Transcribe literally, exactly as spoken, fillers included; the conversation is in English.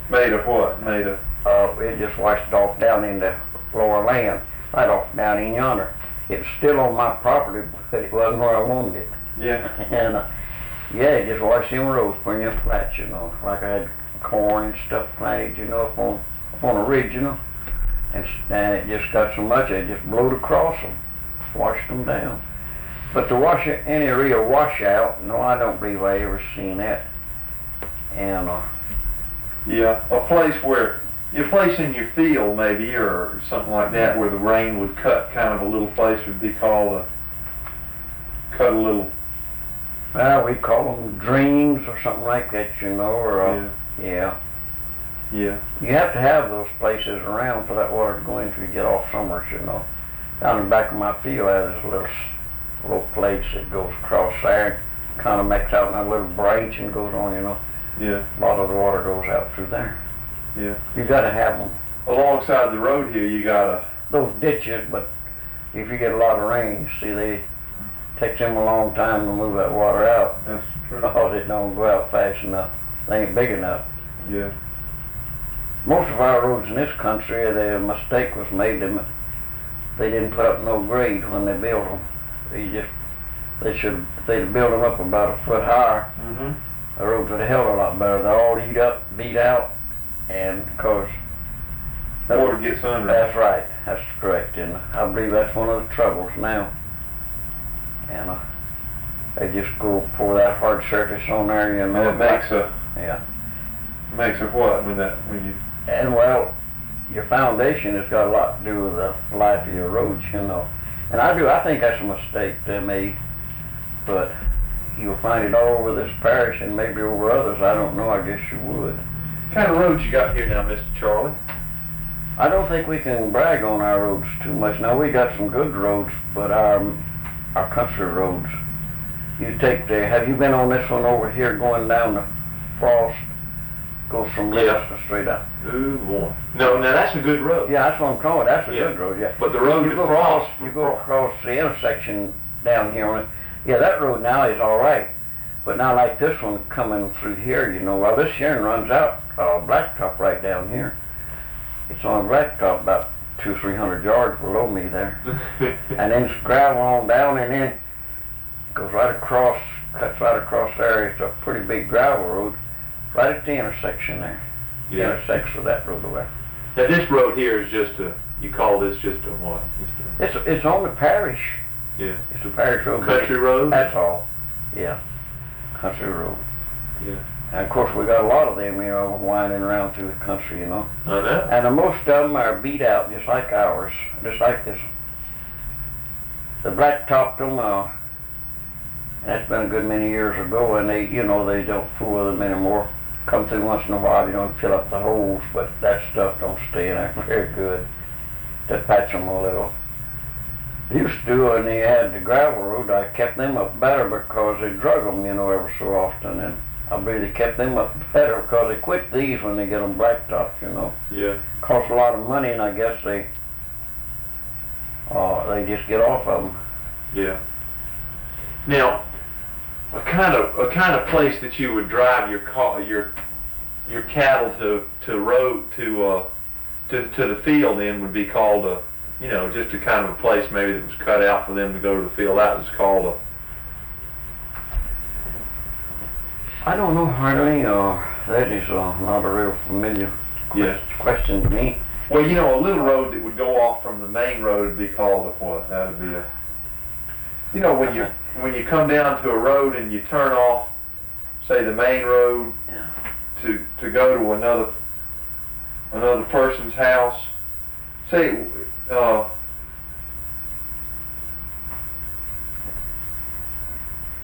Made of what? Made of? Uh, it just washed it off down in the lower land, right off down in yonder. It was still on my property, but it wasn't where I wanted it. Yeah. And uh, yeah, it just washed them roads pretty much flat, you know. Like I had corn and stuff planted, you know, up on, up on a ridge, you know. And, and it just got so much, it just blew across them, washed them down. But to wash it, any real washout, no, I don't believe I ever seen that. And uh, yeah, a place where, a place in your field maybe, or something like that, where the rain would cut kind of a little place would be called a, cut a little. Well, we call them dreams or something like that, you know, or uh, yeah. yeah. Yeah. You have to have those places around for that water to go in to get off summers, you know. Down in the back of my field, there's a little, little place that goes across there, kind of makes out in a little branch and goes on, you know. Yeah. A lot of the water goes out through there. Yeah. You got to have them. Alongside the road here, you got a... Those ditches, but if you get a lot of rain, you see, they takes them a long time to move that water out. That's true. Because it don't go out fast enough. They ain't big enough. Yeah. Most of our roads in this country, the mistake was made. Them, they didn't put up no grade when they built them. They just, they should, if they'd built them up about a foot higher, mm-hmm. the roads would have held a lot better. They're all eat up, beat out, and of course, water gets under. That's right. That's correct, and I believe that's one of the troubles now. And uh, they just go pour that hard surface on there, you know. And it makes a yeah. Makes a what when that when you. And well, your foundation has got a lot to do with the life of your roads, you know. And I do. I think that's a mistake they made, but you'll find it all over this parish and maybe over others. I don't know. I guess you would. What kind of roads you got here now, Mister Charlie? I don't think we can brag on our roads too much. Now we got some good roads, but our our country roads. You take the. Have you been on this one over here going down the Frost? Goes from Livingston yeah. straight up. Ooh boy. No, now that's a good road. Yeah, that's what I'm calling it. That's a yeah. good road. Yeah. But the road you to go Frost. Across, you go across the intersection down here on it. Yeah, that road now is all right. But now like this one coming through here, you know, well this here runs out uh, blacktop right down here. It's on blacktop about two, three hundred yards below me there, and then it's gravel on down, and then goes right across, cuts right across there. It's a pretty big gravel road, right at the intersection there. Yeah. Intersects with that road over there. Now this road here is just a. You call this just a what? Just a, it's it's on the parish. Yeah. It's a parish road. Country road. That's all. Yeah. Country road. Yeah. And of course we got a lot of them, you know, winding around through the country, you know. I know. And the most of them are beat out, just like ours, just like this. The blacktopped them, uh, that's been a good many years ago, and they, you know, they don't fool with them anymore. Come through once in a while, you know, and fill up the holes, but that stuff don't stay in there very good. Just patch them a little. Used to, and they had the gravel road, I kept them up better because they drug them, you know, every so often, and I believe they kept them up better because they quit these when they get them blacktopped, you know. Yeah. Cost a lot of money, and I guess they, uh, they just get off of them. Yeah. Now, a kind of a kind of place that you would drive your car, your your cattle to to road to uh, to to the field in would be called a, you know, just a kind of a place maybe that was cut out for them to go to the field. That was called a. I don't know hardly. Uh, that is uh, not a real familiar yeah. question to me. Well, you know, a little road that would go off from the main road would be called a what? That would be a. You know, when you when you come down to a road and you turn off, say the main road, to to go to another another person's house. Say, uh,